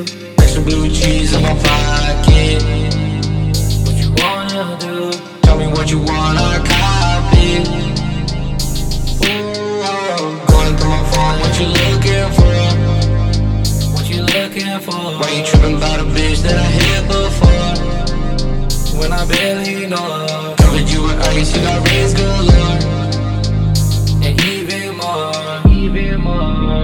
you. Extra blue cheese in my pocket. What you wanna do? Tell me what you wanna copy. Ooh, going through my phone, what you looking for? What you looking for? Why you tripping about a bitch that I hit before? When I barely know her. Covered you with ice, you got rings galore. And even more,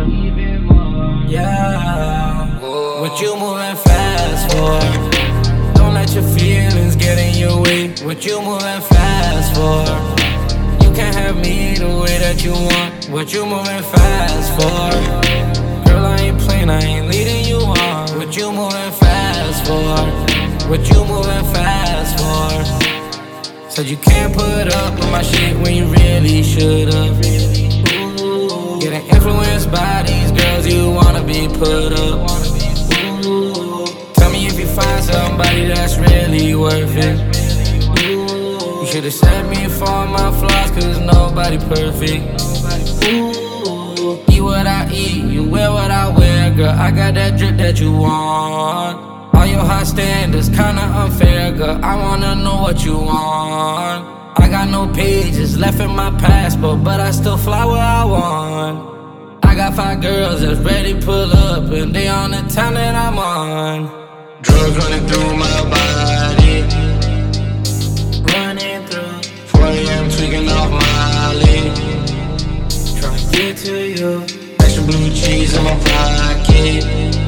yeah. Whoa. What you moving fast for? Don't let your feelings get in your way. What you moving fast for? You can't have me the way that you want. What you moving fast for? Girl, I ain't playing, I ain't leading you on. What you moving fast for? What you moving fast for? Said you can't put up with my shit when you really should've. Ooh, getting influenced by these girls, you wanna be put up. Ooh, tell me if you find somebody that's really worth it. Ooh, you should've set me for my flaws, cause nobody perfect. Ooh, eat what I eat, you wear what I wear, girl, I got that drip that you want. All your high standards kinda unfair, girl, I wanna know what you want. I got no pages left in my passport, but I still fly where I want. I got 5 girls that's ready to pull up, and they on the town that I'm on. Drugs running through my body, running through 4 AM tweaking off Molly. Tryna get to you, extra blue cheese in my pocket.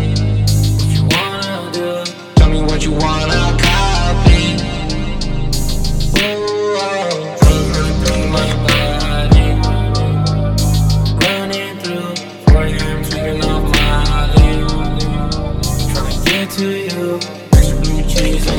What you wanna copy? Ooh, running through my body, running through 4 AM tweaking off Molly. Tryna get to you, extra blue cheese.